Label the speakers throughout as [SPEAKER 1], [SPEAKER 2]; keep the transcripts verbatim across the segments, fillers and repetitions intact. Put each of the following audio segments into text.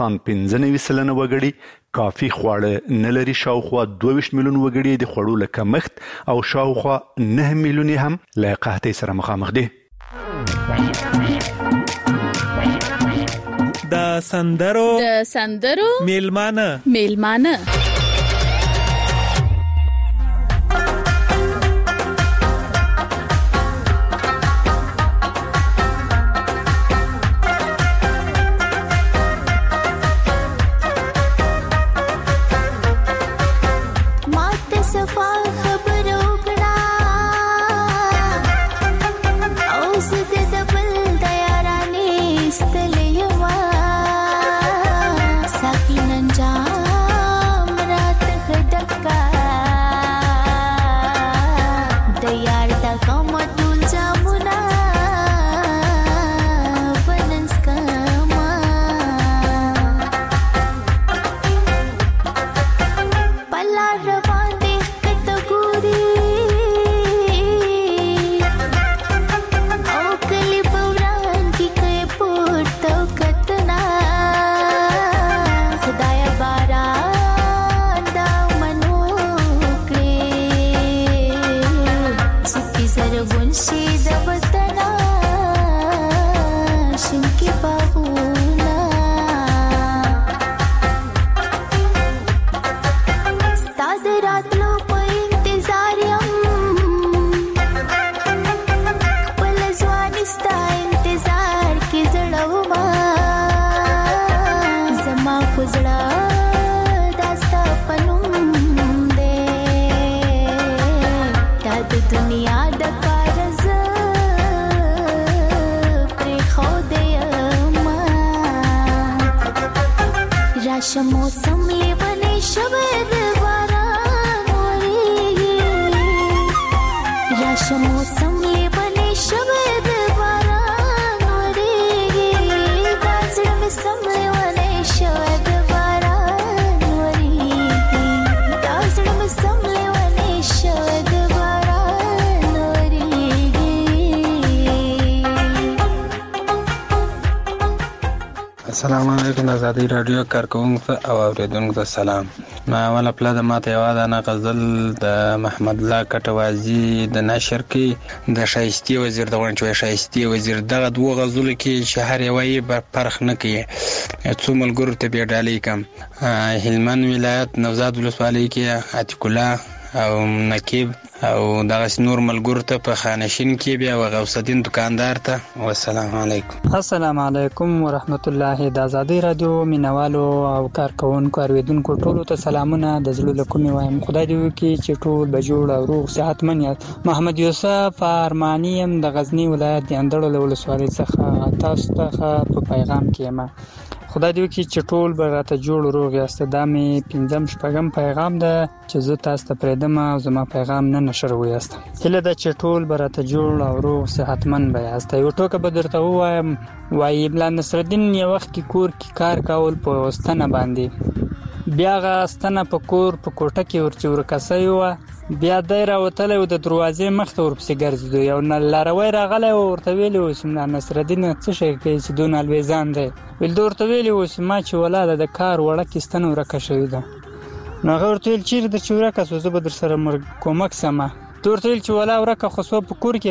[SPEAKER 1] ان پنځه نوي سلنه وګړي کافي خواړه نه لري. شاوخوا دوه ویشت میلیون وګړي د خوړو له کمښت او شاوخوا نه میلیون هم له قحطۍ سره مخامخ دي.
[SPEAKER 2] د سندرو
[SPEAKER 3] د سندرو
[SPEAKER 2] میلمانه
[SPEAKER 3] میلمانه मौसम लेवने शबद बारान वरेगी राश मौसम लेवने शबद बारान वरेगी दाजड़ में समलेवने शबद बारान वरेगी दाजड़ में समलेवने शबद बारान वरेगी.
[SPEAKER 4] السلام علیکم. د آزادۍ راډیو کارکونکو او اوریدونکو ته سلام. ما اوله پله د ماته یوه دانه غزل د محمد الله کټوازي د نشر کې د شایستي وزیر د غونډ چې شایستي وزیر دغه دوه غزلو کې چې هر یوه یې فرق نه کوي. څو ملګرو ته بیا ډالۍ کړم. هلمند ولایت نوزاد ولسوالۍ کې عتیق الله او نقیب او دغه نور ملګرو ته په خانشین کې بیا غوث الدین دکاندار ته. والسلام علیکم.
[SPEAKER 5] السلام علیکم ورحمت الله. د آزادۍ رادیو مینوالو او کارکونکو اوریدونکو ټولو ته سلامونه د زړه له کومې وایم. خدای دې وکړي چې ټول به جوړ او روغ صحتمن یاست. محمد یوسف ارمانی یم د غزنی ولایت د اندړو له ولسوالۍ څخه تاسو ته په پیغام کې یم. خدای دې وکړي چې ټول به راته جوړ روغ یاست. دا مې پنځم شپږم پیغام ده چې زه تاسو ته پرېږدم او زما پیغام نه نشر ویاست. هیله ده چې ټول به راته جوړ او روغ صحتمن به یاست. یو ټوکه به درته ووایم. وایي ملا نصرالدین یو وخت کې کور کې کار کول په ستنه باندې، بیا هغه ستنه په کور په کوټه کې ورچې ورکسۍ وه، بیا دی راوتلی و د دروازې مخ ته ورپسې ګرځېدو. یو لاروی راغلی و ورته ویلي و چې ملا نصرالدین څه شی کوي چې دونه الویزان دی؟ ویل ده ورته ویلي و چې ما چې ولاده د کار وړه کې ستنه ورکه شوې ده. نو هغه ورته ویل چېرې ده چې ورکه سوه زه به در سره کومک سمه. ده ورته ویل چې ولا ورکه خو سوه په کور کې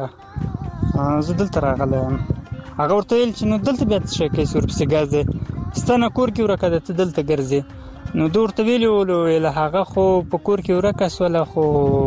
[SPEAKER 5] راڅخه زه دلته راغلی یم. هغه ورته ویل چې نو دلته بیا څه شی کوي چې ورپسې ګرځې؟ ستنه کور کې ورکه ده ته دلته ګرځې. نو ده ورته ویلي ولو ویل هغه خو په کور کې ورکه سوله خو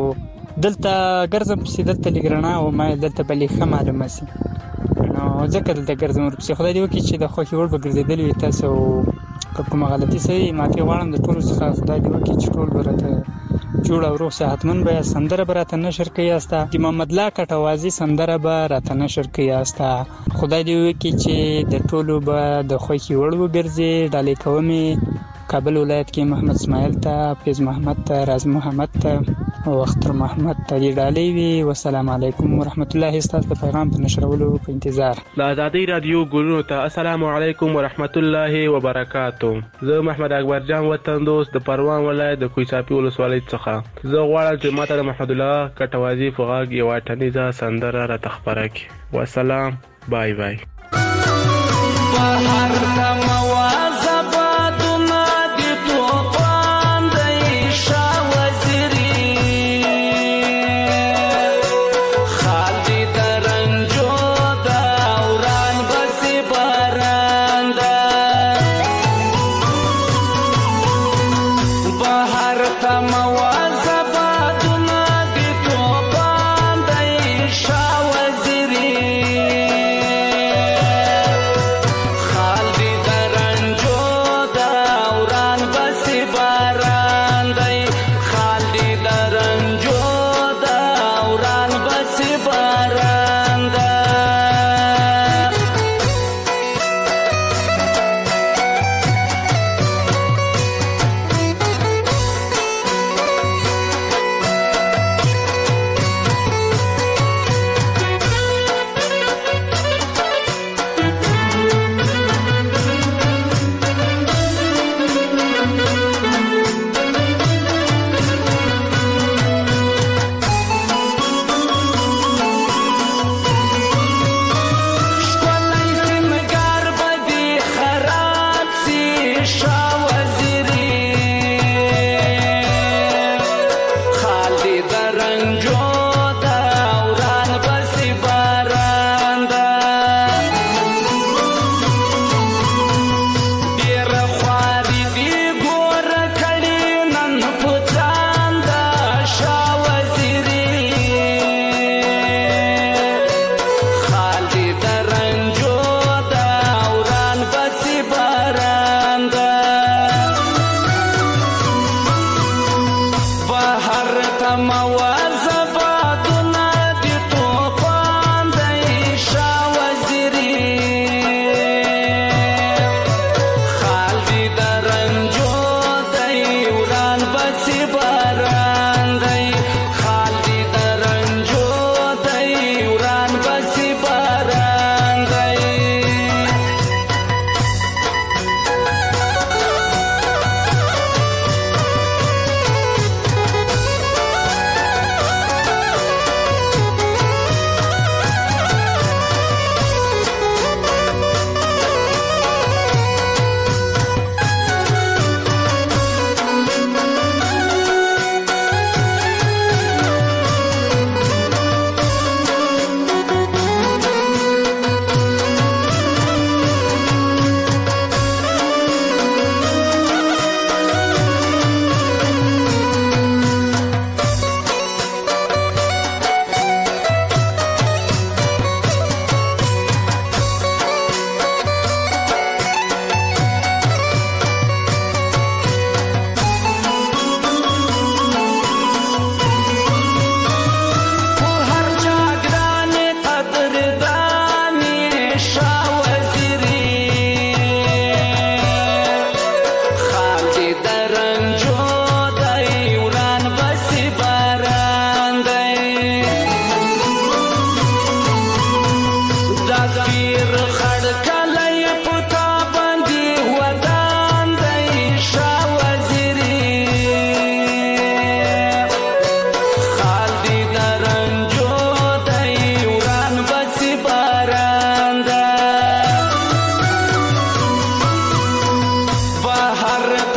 [SPEAKER 5] دلته ګرځم پسې دلته لږ رڼا و ما دلته به لږ ښه معلومه سي نو ځکه دلته ګرځم ورپسې. خدای دې وکړي چې د خوښې وړ به ګرځېدلي وي تاسو که کومه غلطي سوي معافي غواړم د ټولو څخه. خدای دې وکړي چې ټول به راته جوړ او روغ صحتمن به یاست. سندره به راته نشر کوي یاسته د محمد الله کټوازي سندره به راته نشر کوي یاسته. خدای دې وکړي چې د ټولو به د خوښې وړ وګرځي. ډالۍ کومې کابل ولایت کې محمد اسماعیل ته، فیض محمد ته، راز محمد ته او اختر محمد ته دې ډالۍ وي. والسلام علیکم ورحمت الله. ستاسو د پیغام په نشرولو په انتظار.
[SPEAKER 6] د آزادۍ رادیو ګلونو ته السلام علیکم ورحمت الله وبرکاتو. زه محمد اکبر جان وطن دوست د پروان ولایت د کوهساپي ولسوالۍ څخه. زه غواړم چې ماته د محمد الله کټوازي په غږ یوه ټنیزه سندره راته خپره کړي. والسلام. بای بای.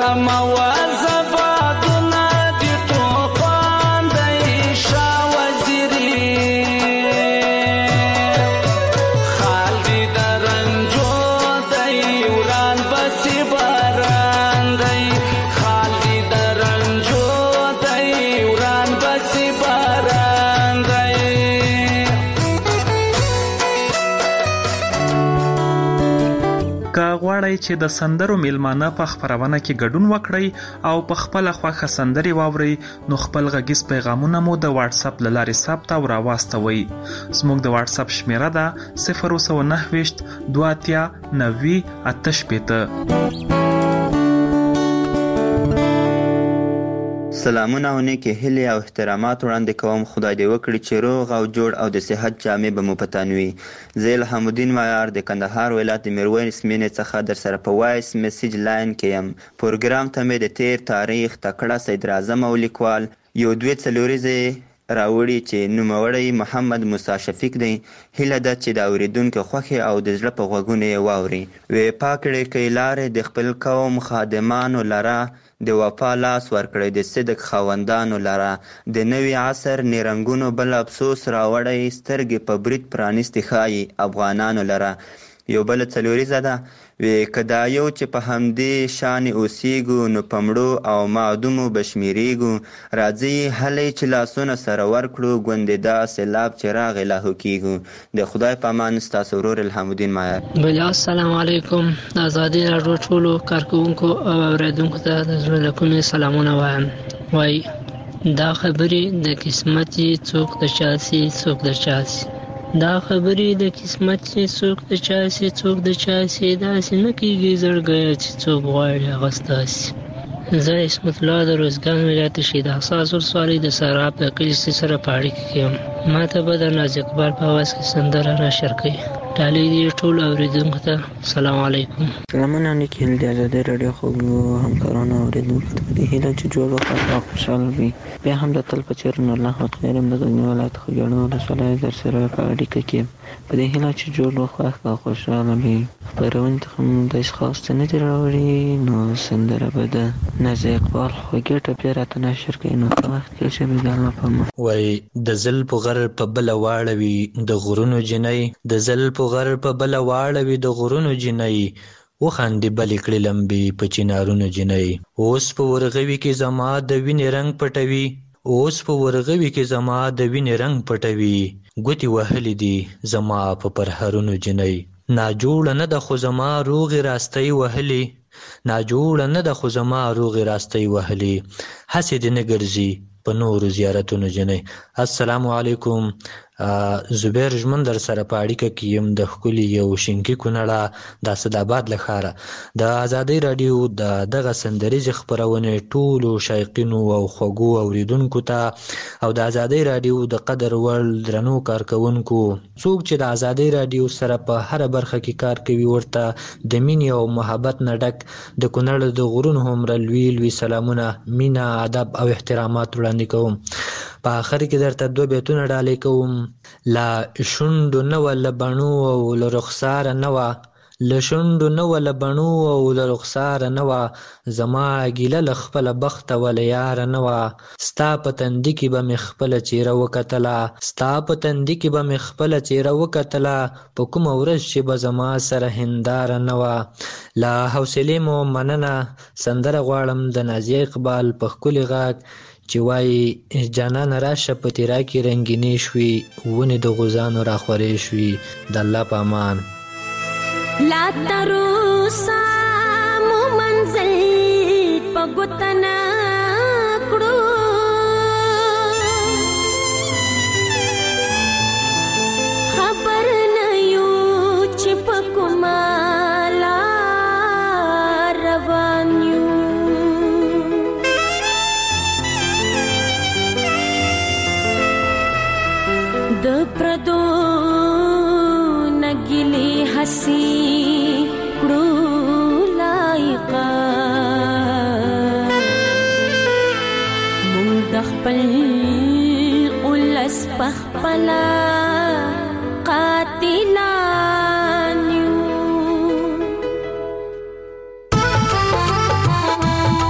[SPEAKER 2] غواړئ چې د سندرو میلمانه په خپرونه کې ګډون وکړئ او په خپل خوښه سندرې واورئ نو خپل غږیز پیغامونه مو د واتس اپ له لارې ثبت او راواستوئ. زموږ د واتس اپ شمیره ده صفر سوه نهه ویشت دوه اتیا نوي اته شپېته.
[SPEAKER 7] سلامونه او نیکې هیلې او احترامات وړاندې کوم. خدای دې وکړي چې روغ او جوړ او د صحت جامې به مو په تن وي. زه الهام الدین معیار د کندهار ولایت د میرویس مینې څخه در سره په وایس میسیج لاین کې یم. پروګرام ته مې د تیر تاریخ تکړه صدر اعظم او لیکوال یو دوې څلوریزې راوړي چې نوموړی محمد موسی شفیق دی. هیله ده چې د اورېدونکو خوښې او د زړه په غوږونو یې واوري. وې پاکړې کوي لارې د خپل قوم خادمانو لره، د وفا لاس ورکړی د صدق خاوندانو لره، د نوي عصر نیرنګونو بل افسوس راوړی، سترګې په برید پرانیستې ښایي افغانانو لره. یو بل څلوریزه ده وی که دا یو چې په همدې شان اوسیږو نو په مړو او معدومو به شمیرېږو. راځئ هلئ چې لاسونه سره ورکړو ګوندې دا سیلاب چې راغی لاهو کېږو. د خدای په امان ستاسو ورور الهام الدین معیار.
[SPEAKER 8] بله السلام علیکم. د ازادي راډیو ټولو کارکوونکو او اورېدونکو ته د زړه له کومې سلامونه وایم. وایي دا خبرې د قسمت یې څوک د چا سي څوک د چا سي دا خبرې د قسمت چې څوک د چا سي څوک د چا سي داسې نه کېږي زړګیه چې څوک غواړي هغه ستاسي. زه عصمت الله د روزګان ولایت شهید حساس ولسوالۍ د سراب د کلي سره په اړیکه کې یم. ما ته به د ناز اقبال په اواز کې سندره نشر کوي. ډالۍ دې ټولو اورېدونکو ته سلام علیکم.
[SPEAKER 9] سلامونه نیکې هیلې د ازادۍ راډیو خوږو همکارانو اورېدونکو ته په دې هیله چې جوړ وخت او خوشحاله وي. بیا هم د تل په څېر نورالله خیر یم د غزني ولایت خوږیاڼو ولسوالۍ در سره په اړیکه کې یم. په دې هیله چې جوړ وخت او خوشحاله وي. خپرونې ته هم داسې خاص څه نه دي راوړي نو سندره به د ناز اقبال خوږې ټپې راته نشر کوي. نو په وخت کې چې بېګانه په مخ
[SPEAKER 10] وایي د زل په غر په بله واړوي د غرونو جنۍ، د زل په غر په بله واړوي د غرونو جنۍ، وخاندې بلې کړې لمبې په چنارونو جنۍ. اوس په ورغوي کې زما د وینې رنګ پټوي، اوس په ورغوي کې زما د وینې رنګ پټوي، ګوتې وهلې دي زما په پرهرونو جنۍ. ناجوړه نه ده خو زما روغې راستۍ وهلې، ناجوړه نه ده خو زما روغې راستۍ وهلې، هسې دې نه ګرځي په نورو زیارتونو جنۍ. السلام علیکم. زبیر ژمن در سره په اړیکه کې یم د ښکلي یو شینکي کونړه د اسداباد له ښاره. د ازادۍ راډیو د دغه سندریزې خپرونې ټولو شایقینو او خوږو اورېدونکو ته او د ازادۍ راډیو د قدر وړ درنو کارکوونکو، څوک چې د ازادۍ راډیو سره په هره برخه کې کار کوي، ورته د مینې او محبت نه ډک د کونړ د غرونو هومره لوی لوی سلامونه، مینه، ادب او احترامات وړاندې کوم. په آخر کې درته دوه بیتونه ډالۍ کوم. لا شونډو نه وه له بڼو او له رخساره نه وه، له شونډو نه وه له بڼو او له رخساره نه وه، زما ګیله له خپله بخته وه له یاره نه وه، ستا په تندي کې به مې خپله څېره وکتله، ستا په تندي کې به مې خپله څېره وکتله، په کومه ورځ چې به زما سره هنداره نه وه. له حوصلې مو مننه. سندره غواړم د نازیه اقبال په ښکلي غږ چې وایي جانان راشه په تیرا کې رنګینې شوي، ونې د غوزانو راخورې شوي. د الله په امان.
[SPEAKER 3] لا تروسا مو منزل په ګوتنا کړو، خبر نه یو چې په کومه لار روان یو. د پردو نګلی حسی کړو لایقا، مونږ د خپل ولس په خپله قاتلان یو.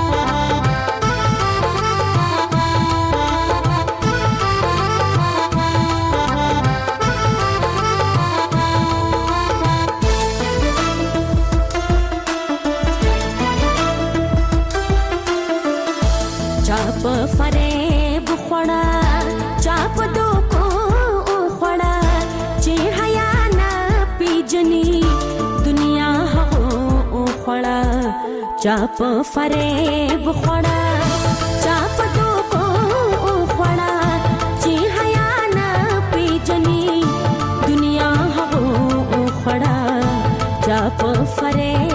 [SPEAKER 3] په فریب خوړه چا په دوکو خوړه چې حیا نه پیژني دنیا هغو خوړه چا په فریب خوړه چا په دوکو خوړه چې حیا نه پیژني دنیا هغو خوړه چا په فریب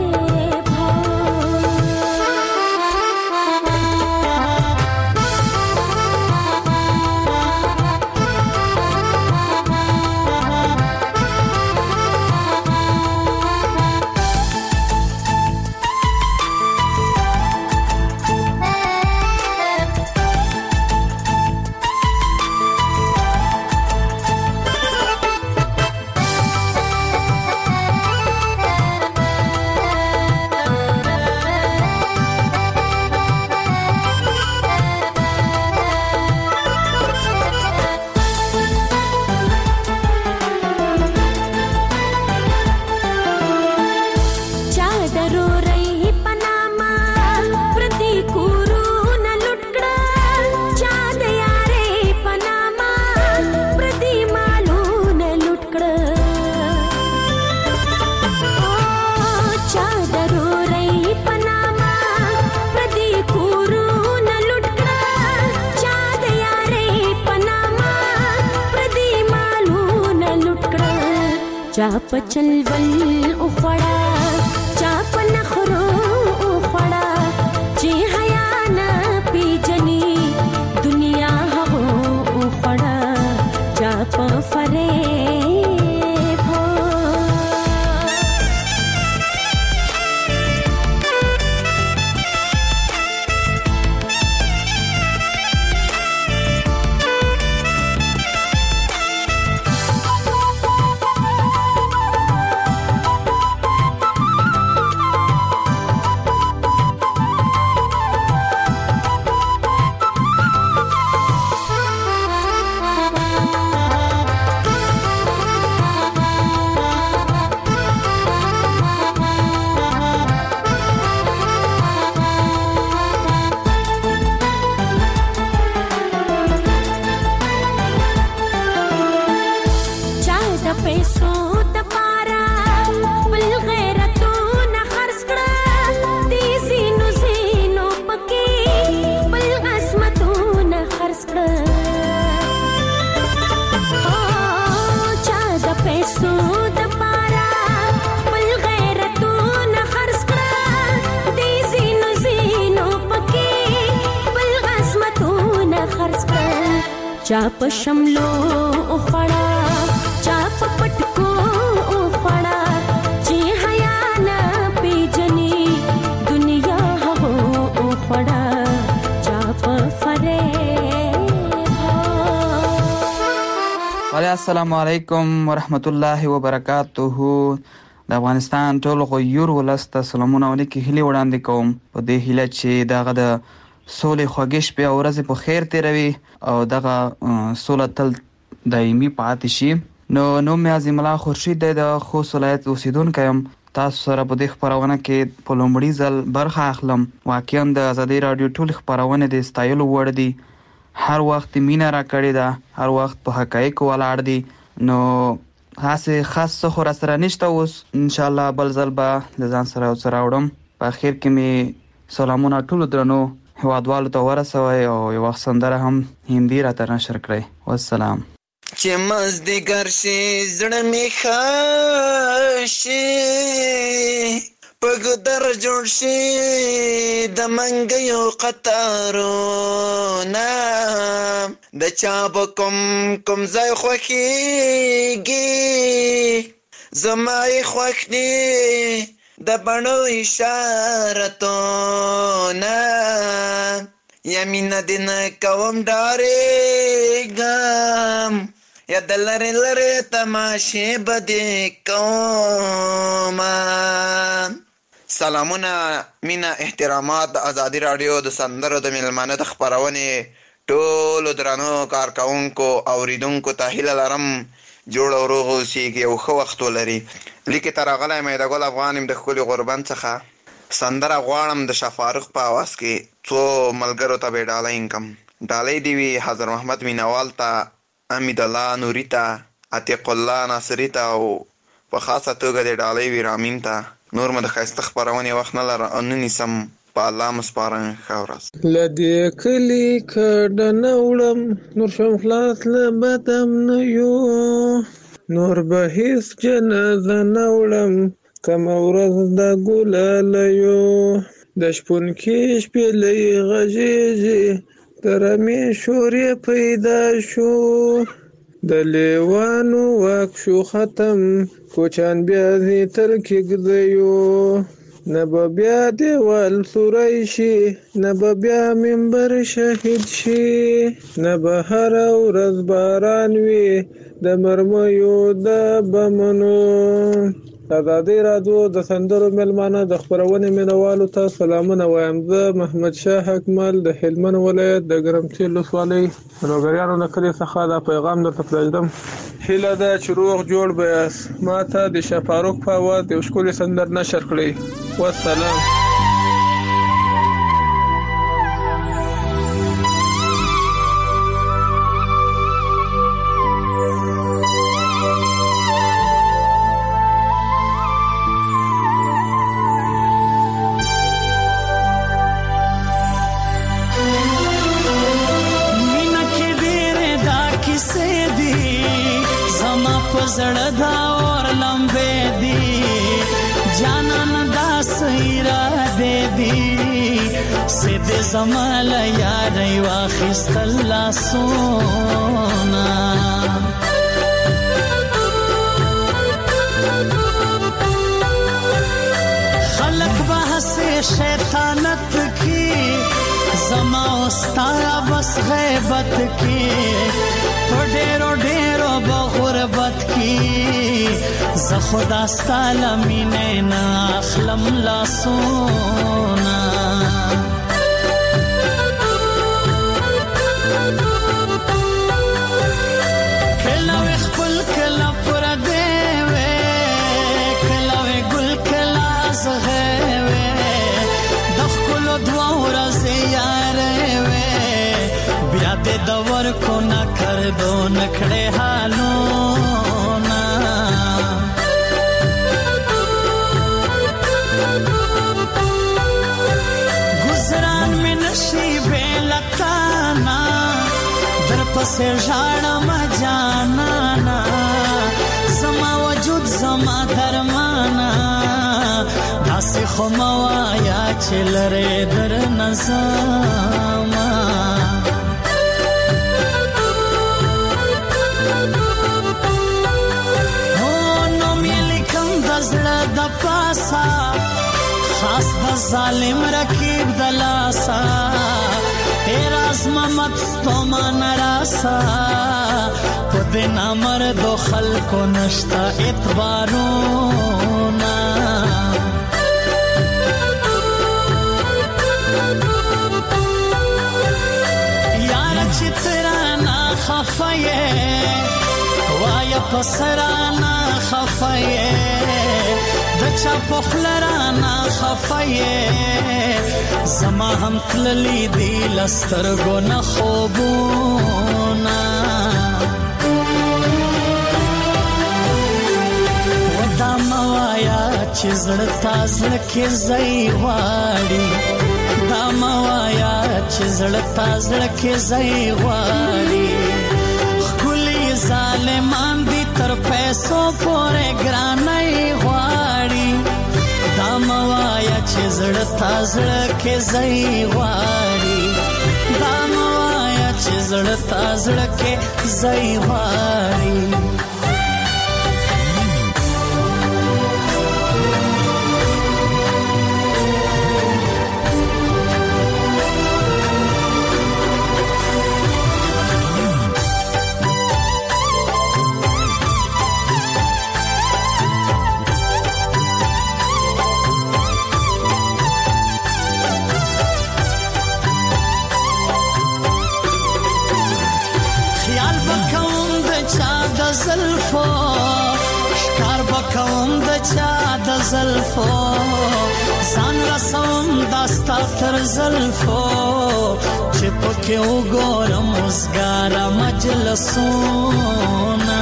[SPEAKER 3] چا په چلول اخوړه چا په نخرو اخوړه چې حیا نه پیژني دنیا هغو اخوړه چا په فریب هو چا په شملو اخوړه چا په پټکو اخوړه چې حیا نه پیژني دنیا هغو اخوړه چا په فریب
[SPEAKER 11] وعلیکم السلام علیکم ورحمت الله وبرکاته. د افغانستان ټول غیور ولس ته سلامونه ولیکي هیلې وړاندې کوم په دې هیله چې دغه د سولې خوږې شپې او ورځې په خیر تیروي او دغه سوله تل دایمي پاتې شي. نو نوم مې عظیم الله خورشید دی، د خوست ولایت اوسیدونکی یم. تاسو سره په دې خپرونه کې په لومړي ځل برخه اخلم. واقعا د ازادۍ راډیو ټولې خپرونې د ستایلو وړ دي. هر وخت مینه راکړې ده، هر وخت په حقایقو ولاړ دي. نو هسې خاص څه خو راسره نشته. اوس انشاءالله بل ځل به د ځان سره یو څه راوړم. په اخر کې مې سلامونه ټولو درنو هیوادوالو ته ورسوئ او یو وخت سندره هم هندي راته نشر کړئ. والسلام.
[SPEAKER 12] چې مازدیګر شي زړه مې ښه شي، په ګودر جوړ شي د منګیو قطارونه، د چا به کوم کوم ځای خوښېږي زما یې خوښ دي د بڼو اشارتونه، یا مینه دې نه کوم ډارېږم، یا د لرې لرې تماشې به دې کومه. سلامونه، مینه، احترامات. د ازادي راډیو د سندرو د میلمانه د خپرونې ټولو درنو کارکوونکو اوریدونکو ته هیله لرم جوړ او روغ اوسېږي او ښه وخت ولري. لیکې ته راغلی میده ګل افغان یم د ښکلي غوربند څخه. سندره غواړم د شاه فاروق په اواز کې څو ملګرو ته به ډالۍ کم. ډالۍ دی وی حضرت محمد مینوال ته، امید الله نوري ته، عتیق الله ناصری ته او په خاصه توګه د ډالۍ وی رامین ته. نور مې د ښایسته خپرونې وخت نه لره نه نیسم، په الله مسپارم. ښه ورځ.
[SPEAKER 13] له دې کلي کډه نه وړم، نور شم خلاص له بدم نه یو، نور به هیڅ جنازه نه وړم، کمه ورځ د ګلاله یو. د شپون کې شپېلۍ غږېږي، د رمې شور یې پیدا شو، د لیوانو واک شو ختم، کوچیان بیا دې تر کېږدیو. نه به بیا دیوال سوری شي، نه به بیا منبر شهید شي، نه به هره ورځ باران وي د مرمیو د بمنو. ازادي راډیو د سندرو مېلمانه د خپرونې مینوالو ته سلامونه وایم. زه محمد شاه اکمل د هلمند ولایت د ګرمسیر ولسوالۍ لوګریانو د کلي څخه دا پیغام درته پرېږدم. هیله ده چې روغ جوړ به یاست. ما ته د شاه فاروق په اواز یو ښکلی سندر نشر کړئ. والسلام.
[SPEAKER 14] زړه دا اور لمبې دی، جانان دا سیرا دې دی، سید زمال یاري واخستل لاسونه. خلق بحث شیطانت کی، زما استارا بس غیبت کی، تو ډیرو ډیرو بغربت کی، زه خدا ستاله مینې نه اخلم لاسونه. کله وې خپل کله پردی وې، کله وې ګل کله زغې وې، د ښکلو دوه ورځې یارې وې، بیا دې د ورکو نه کردو نکړې حالونه. گزران می نشي بیلتانا، در پسې ژاړم جانانا، زما وجود زما درمانا، داسې خو مه وایه چې لرې در نه زما. زړه د پاسا خاص د ظالم رکیب د لاسا، ایراز محمد ستومان راسا، په دې نامردو خلکو نشته اعتبارونه. یاره چې ترانه خفه یې وایه په سرانه خفه یې، د چا په خوله رانه خفه یې، زما هم تللي دي له سترګو نه خوبونه. و دا مه وایه چې زړه تا زړه کې ځای غواړي، دا مه وایه چې زړه تا زړه کې ځای غواړي، ښکلي ظالمان دي تر پیسو پورې ګرانۍ غواړي، دا مه وایه چې زړه تا زړه کې ځای غواړي، دا مه وایه چې زړه تا زړه کې ځای غواړي. زلفو شکار بکوم د چا د زلفو ځان رسوم داستا تر زلفو چې پکې وګورم وزګاره مجلسونه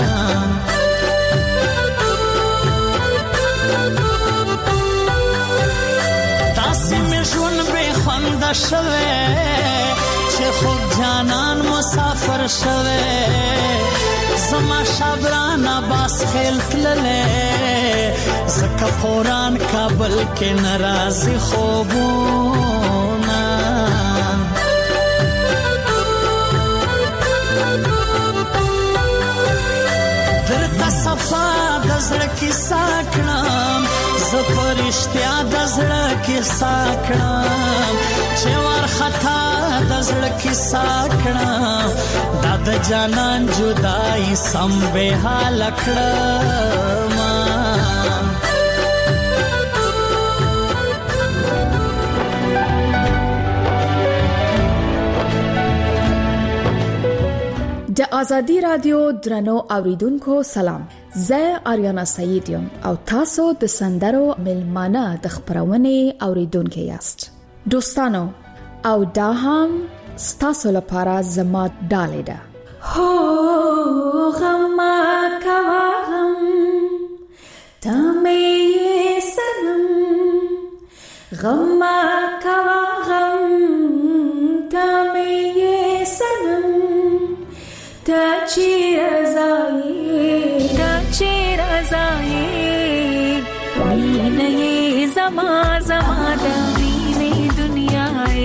[SPEAKER 14] تاسې مې ژوند بې خونده شوی چې خوب جانان مسافر شوی زما شبران عباس خیل تللی زکه پوران کابل کې ناراضي خوبونه درته صفا د زړه کیسه کړم زه په رښتیا د زړه کیسه کړم چې وارخطا د زړه کیسه کړم دا د جانان جدایي سم بې حاله کړم
[SPEAKER 15] د آزادی رادیو درنو اوریدونکو سلام، زه آریانا سعید یم او تاسو د سندرو ملمانه د خبرونې اوریدونکو یاست. دوستانو او دا هم ستاسو لپاره زما ډالۍ ده. هو غم کوا غم تمه سنم غم کوا غم تمه سنم تا چیر زایی تا چیر زایی مینه زما زما دا مینه دنیای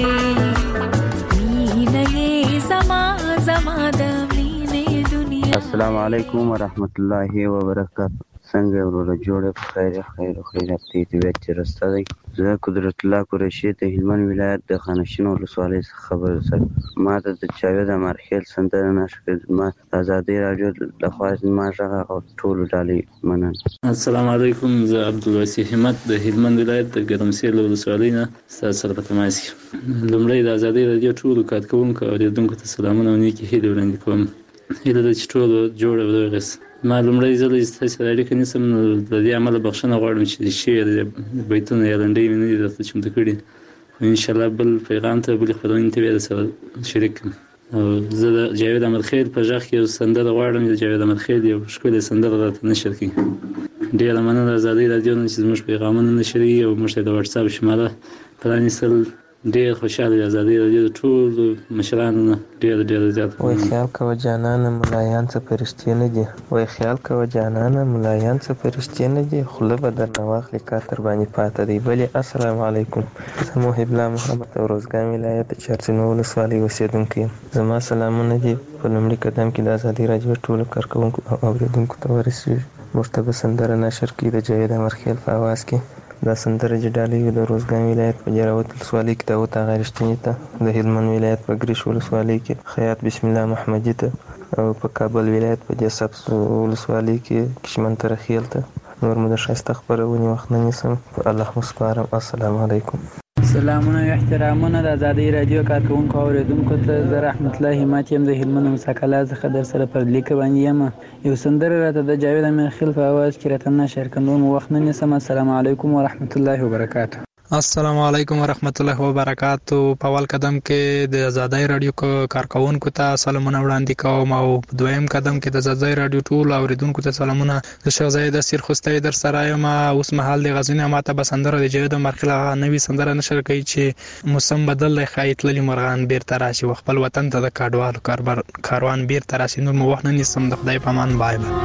[SPEAKER 15] مینه زما زما دا مینه دنیا.
[SPEAKER 16] السلام علیکم ورحمت الله وبرکاته. څنګه ورور جوړه په خیر خیر خیرات دې دې چې راسته دی. زه قدرت الله قریشی ته هلمند ولایت د خانشین ولسوالۍ خبر سره ما ته د جاوید امرخیل سندره نشکر ما آزادی رادیو د خوازن ما ژغه او ټول ډالۍ منن.
[SPEAKER 17] السلام علیکم. زه عبدالوسی همت د هلمند ولایت د ګرمسیر ولسوالۍ نه ستاسو سره په تماس یم. لومړی د آزادی رادیو ټول کارکونکو او اوریدونکو ته سلامونه او نیکې هیلې وړاندې کوم. هیله ده چې ټول جوړ او روغ. ما لومړی ځل ستاسو سره اړیکه نیسم نو د دې امله بخښنه غواړم چې د شعر بیتونه یا لنډۍ مې نه دي درته چمتو کړي. انشاءالله بل پیغام ته بلې خپرونې ته بیا درسره شریک کړم. او زه د جاوید امرخیل په غږ کې یو سندره غواړم. د جاوید امرخیل یو ښکلې سندره راته نشر کړي. ډېره مننه ازادۍ راډیو نه چې زموږ پیغامونه نشروي او موږ ته د واتساپ شماره پرانیستل. ډېر خوشاله ازادۍ راډیو د ټولو مشرانو نه ډېر ډېر زیات.
[SPEAKER 9] وای خیال کوه جانانه ملایان څه فرشتې نه دي. وای خیال کوه جانانه ملایان څه فرشتې نه دي. خوله به درنه واخلي کار تر باندې پاته دی. بلې السلام علیکم. زه محب الله محمد د ارزګان ولایت د چارسینو ولسوالۍ اوسېدونکی یم. زما سلامونه دي په لومړي قدم کې د ازادۍ راډیو ټولو کارکوونکو او اورېدونکو ته ورسېږي. موږ ته به سندره نشر کړي د جاوید امرخیل په اواز کې. دا سندره چې ډالۍ وي د روزګان ولایت په جراوت ولسوالۍ کې داود اغا رښتیني ته، د هلمند ولایت په ګریش ولسوالۍ کې خیاط بسم الله محمدي ته، او په کابل ولایت په جسب ولسوالۍ کې کشمن ترخیل ته. نور مو د ښایسته خپرونې وخت نه نیسم. په الله مو سپارم. السلام علیکم.
[SPEAKER 5] سلامونه او احترامونه د آزادۍ راډیو کارکوونکو او اوریدونکو ته. زه رحمت الله همت یم د هلمند مساکلا څخه در سره پر لیک باندې یم. یو سندره راته د جاوید امرخیل په اواز کې راته نشر کړه. نور مو وخت نه نیسم. السلام علیکم ورحمت الله وبرکاته.
[SPEAKER 2] السلام علیکم ورحمت الله وبرکاتو. په اول قدم کې د آزادۍ راډیو کارکوونکو ته سلامونه وړاندې کوم او په دویم قدم کې د آزادۍ راډیو ټول اوریدونکو ته سلامونه. زه شیخ زاید اسیر خوستی در سره یم. اوس مهال د غزنی ماته به سندره د جاوید امرخیل نوې سندره نشر کوي چې موسم بدل دی ښایي تللي مرغان بیرته راشي و خپل وطن ته د کډوالو کاروان بیرته راشي. نور مو وخت نه نیسم. د خدای په امان. بای بای.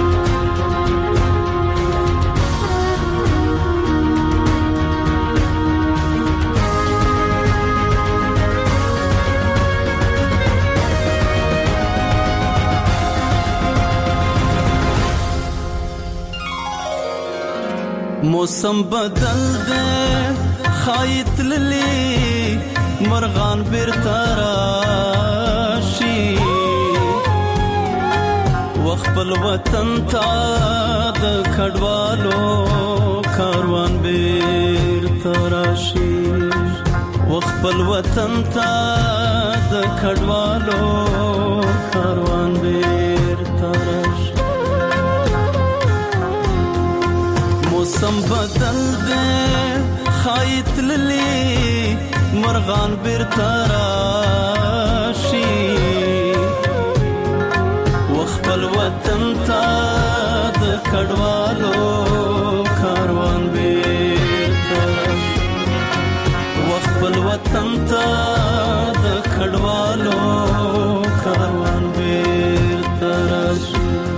[SPEAKER 14] موسم بدل دے خایت للی مرغان بیرته راشي وخپل وطن ته د کډوالو کاروان بیرته راشي وخپل وطن ته د کډوالو کاروان بیرته راشي. موسم بدل دے خایت للی مرغان بیرته راشي وخپل وطن ته د کډوالو کاروان بیرته راشي وخپل وطن ته د کډوالو کاروان بیرته راشي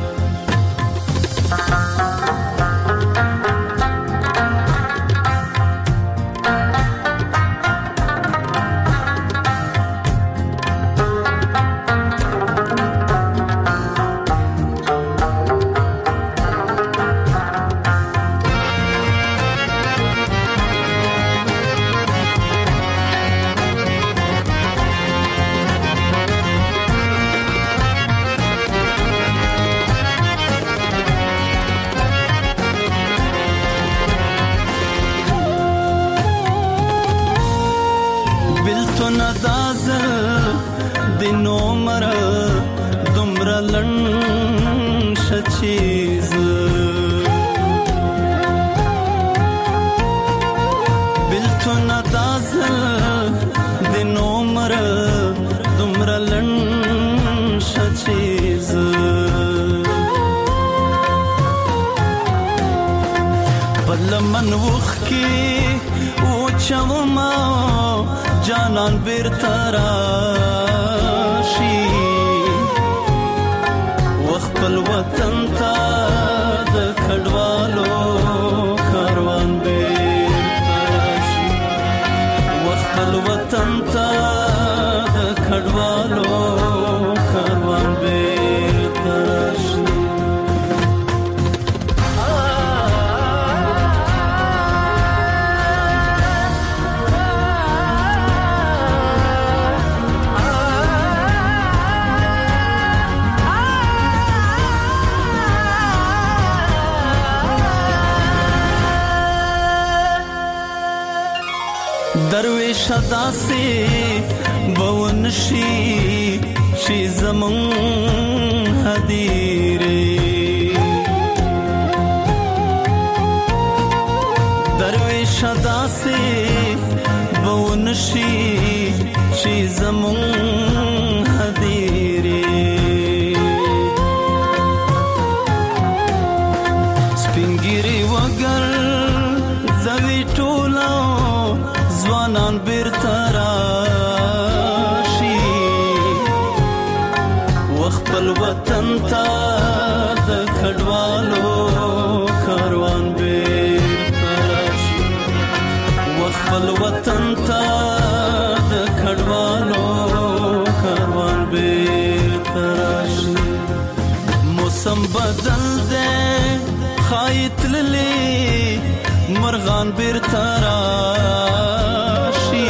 [SPEAKER 14] لمن وخکی او چوما جانان بیرته راشي وخپل وطن ته د کډوالو کاروان بیرته راشي وخپل وطن ته د کډوالو کاروان بیرته راشي درویش داسې بونشي چې زمون هدیره درویش داسې بونشي چې زمون هدیره سپینګری وګر زوی ټولا ځوانان بیرته راشي وخپل وطن ته د کډوالو کاروان بیرته راشي وخپل وطن ته د کډوالو کاروان بیرته راشي موسم بدل دی ښایي تللي مرغان بیرته راشي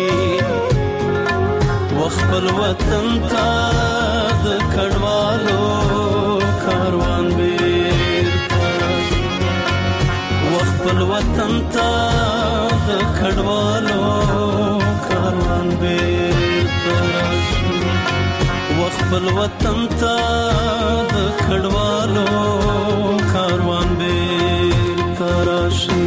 [SPEAKER 14] وخپل وطن ته د کډوالو کاروان بیرته راشي وخپل وطن ته د کډوالو کاروان بیرته راشي وخپل وطن ته د کډوالو کاروان بیرته راشي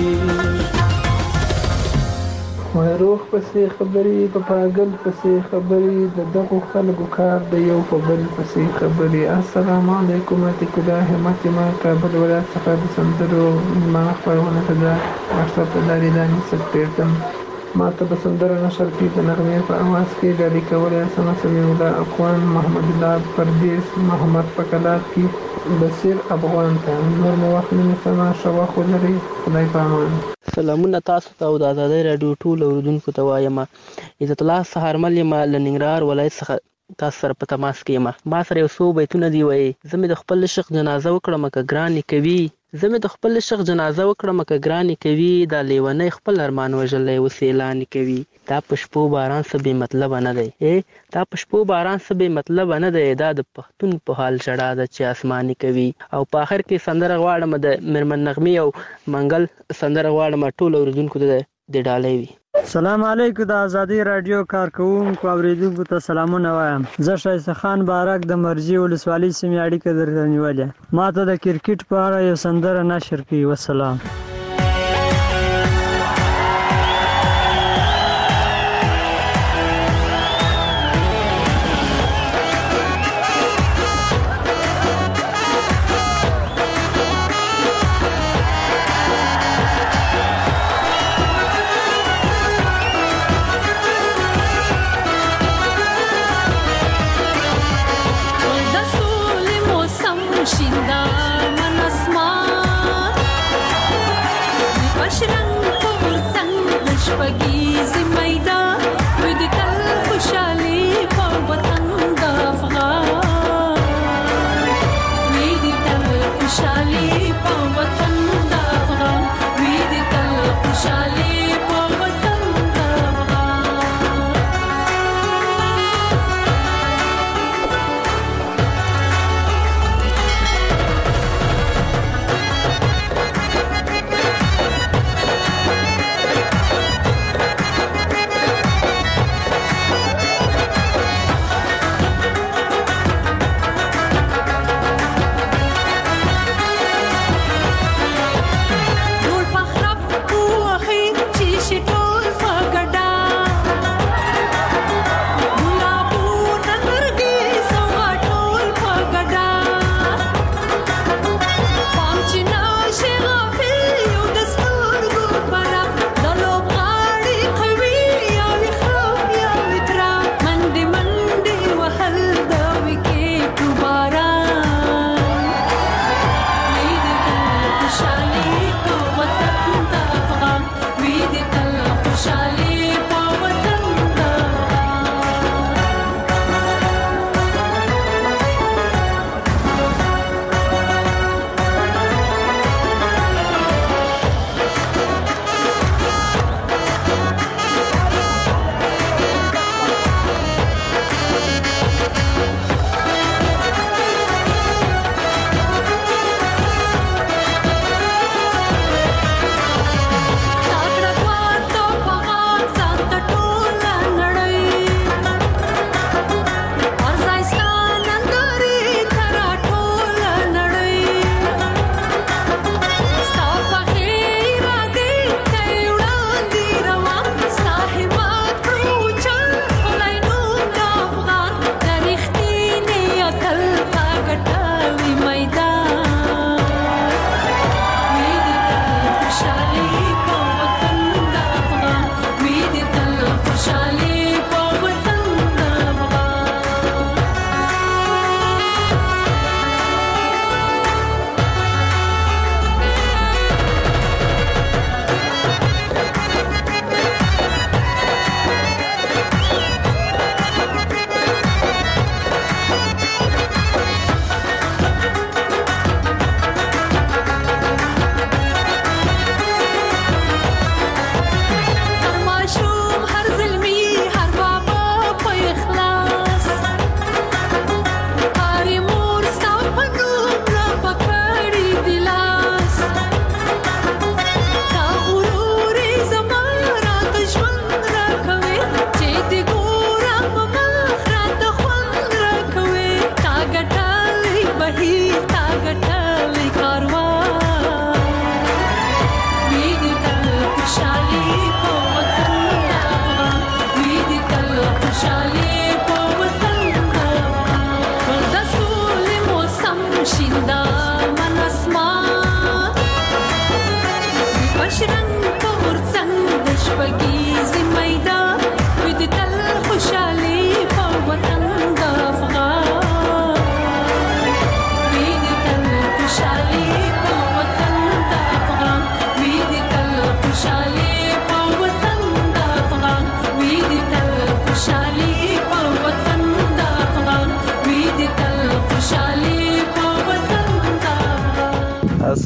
[SPEAKER 13] وای روغ پسې خبرې په پاگل پسې خبرې د دغو خلکو کار د یو په بل پسې خبرې. السلام علیکم اتکدا همت ما کابل ولایت څخه د سندرو ما خبرونه ته د واټساپ ته لارې دانې سپېرتم ما ته د سندره نشر کې د نغمې په اواز کې ډالۍ کولی سمه سمیع الله اخوان محمد الله پردیس محمد پکلات کې بصیر افغان ته نور مو وخت نه سمه ښه وخت ولرئ. خدای په امان.
[SPEAKER 18] سلامونه تاسو ته او د آزادۍ راډیو ټولو اورېدونکو ته وایم. عزت الله سهارمل یم له ننګرهار ولایت څخه تاسو سره په تماس کې یم. ما سره یو څو بیتونه دي وایي زه مې د خپل عشق جنازه وکړم که ګرانې کوي زه مې د خپل عشق جنازه وکړم که ګرانې کوي دا لیونی خپل ارمان وژلی اوس اعلان کوي. دا په شپو باران څه بې مطلبه نه دی دا په شپو باران څه بې مطلبه نه دی دا د پښتون په حال ژړا ده چې اسماني کوي. او په آخر کې سندره غواړم د میرمن نغمې او منګل سندره غواړم ټولو اورېدونکو ته د ډالۍ وي.
[SPEAKER 19] سلام علیکم د آزادۍ راډیو کارکوونکو اورېدونکو ته سلامونه وایم. زه شایسته خان بارک د مرجې ولسوالۍ سیمې اړیکه درته نیولې. ما ته د کرکټ په اړه یو سندره نشر کړي. والسلام.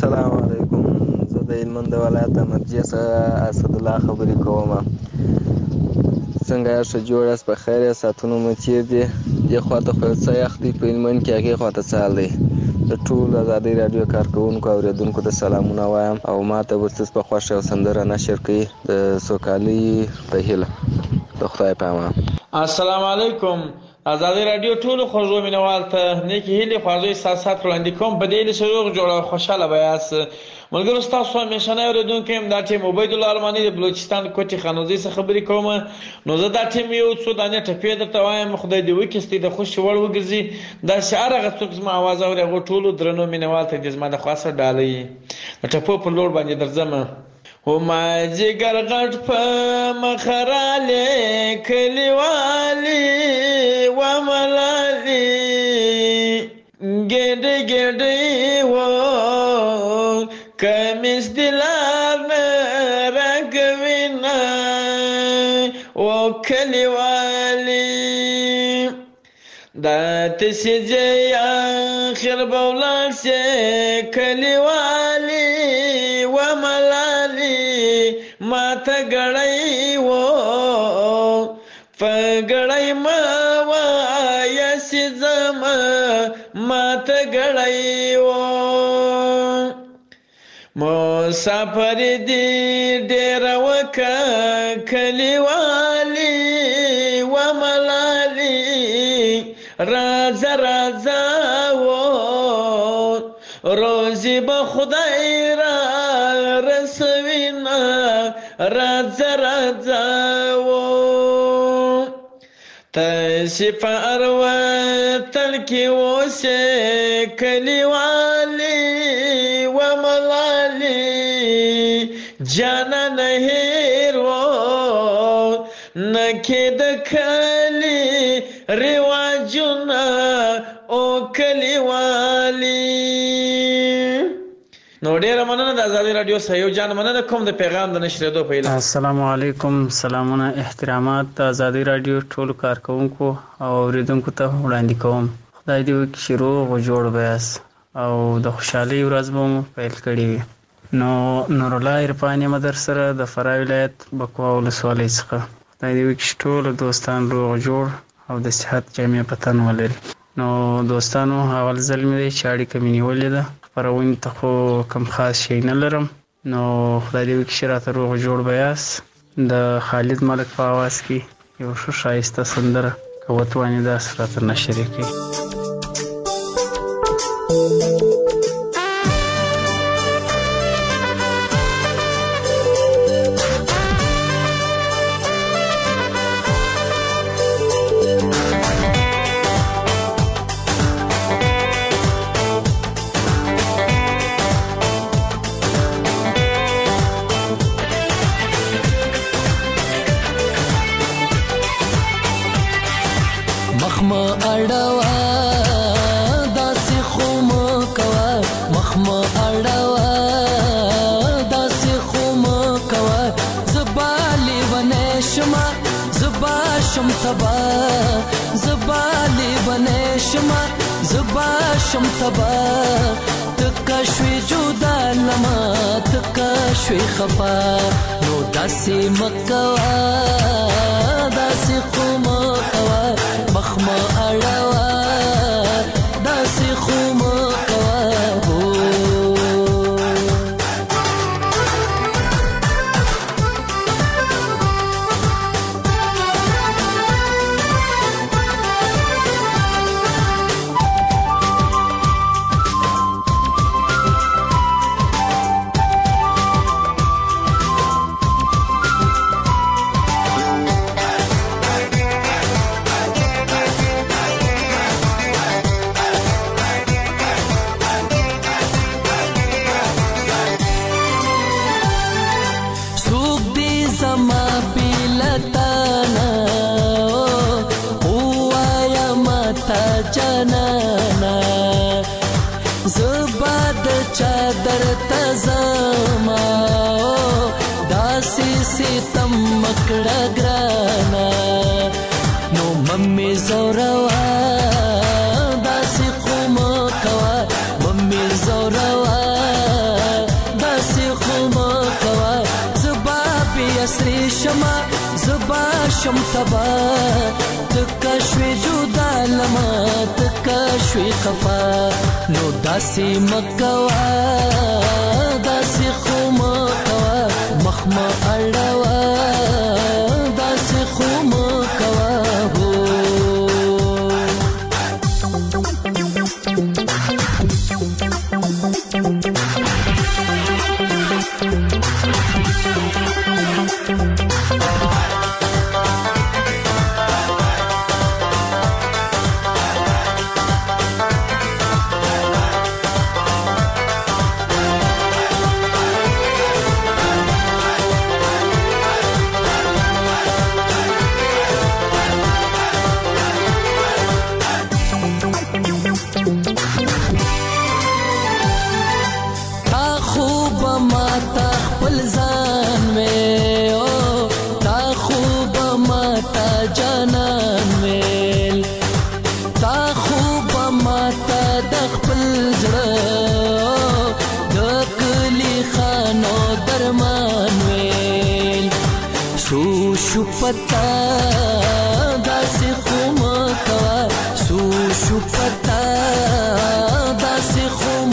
[SPEAKER 20] السلام علیکم. زه د هلمند ولایت مرجې څخه اسد الله خبرې کوم. څنګه یاست؟ ښه جوړ یاست؟ په خیر یاست؟ ساعتونه مو تېر دي. دې خواته خو یو څه یخ دی په هلمند کې، هغې خواته څه حال دی؟ د ټولو ازادۍ راډیو کارکوونکو او اورېدونکو ته سلامونه وایم او ما ته به ستاسو په خوښه یوه سندره نشر کوي د سوکالۍ په هیله. د خدای په امان.
[SPEAKER 21] السلام علیکم. ازادي راډیو ټولو خوږو مینوال ته نیکې هیلې خواږه احساسات وړاندې کوم. په دې هیلې چې روغ جوړ او خوشحاله به یاست. ملګرو ستاسو همیشنی اورېدونکی یم دا ټیم عبیدالله ارماني د بلوچستان کوټې خانوزۍ څخه خبرې کوم. نو زه دا ټیم یو څو دانې ټپې درته وایم، خدای دې وکړي چې د خوښې وړ وګرځي. داسې هر هغه څوک زما اواز اوري هغو ټولو درنو مینوال ته دې زما د خوا سره ډالۍ د ټپو پر لور باندې درځم. وما جګر غټ په مخراله کلیوالي و ملالي ګډ ګډ و کمیس دلار رنگوینا و کلیوالی دا تسجی آخر بولار سے کلیوالی و ملالی ما تا گڑای و فگڑای ما وایا سی زما ما تا گڑای و مسافر دی ډیر وکا کلیوالی و ملالی رازا رازا و روزی با خدای را رسوینا رازا رازا و تشف اروتن کی و سے کلیوالی و ملالی جانا نهیر و نکید کلی رواجونا او کلیوالی. نو ډیره مننه د ازادي راډیو سیو جان، مننه کوم د پیغام د نشریدو په اله.
[SPEAKER 18] السلام علیکم. سلامونه احترامات د ازادي راډیو ټولو کارکونکو او اوریدونکو ته وړاندې کوم. خدای دې وکړي چې روغ او جوړ به یاست او د خوشحالۍ ورځ به مو پیل کړې وي. نو نورالله عرفاني مدر سره د فراه ولایت بکوا ولسوالۍ څخه خدای دې وکړي چې ټول دوستان روغ جوړ او د صحت جامع په تن ولري. نو دوستانو اول ځل مې دی چې اړیکه مې نیولې ده، خپرونې ته خو کوم خاص شی نه لرم. نو خدای دې وکړي چې راته روغ جوړ به یاست. د خالد ملک په اواز کې یو ښه ښایسته سندره که وتوانې داسې راته نشر یې کړي.
[SPEAKER 14] شم تبا تکا شوی جدا لما تکا شوی خفا نو داسی مکوا داسی خوما کوا مخما اڑوا داسی خوما کوا ہو چادر تزما داسې ستم مکړه ګرانا نو ممي زوروا داسې قوم کوا ممي زوروا تبا شم تبا تکا شوی جدا لما تکا شوی خفا نو داسی مکوا داسی خو مکوا مخما اڑوا داسی خو مکوا ہو پتا داسې خو مکوا سو شو پتا داسې خو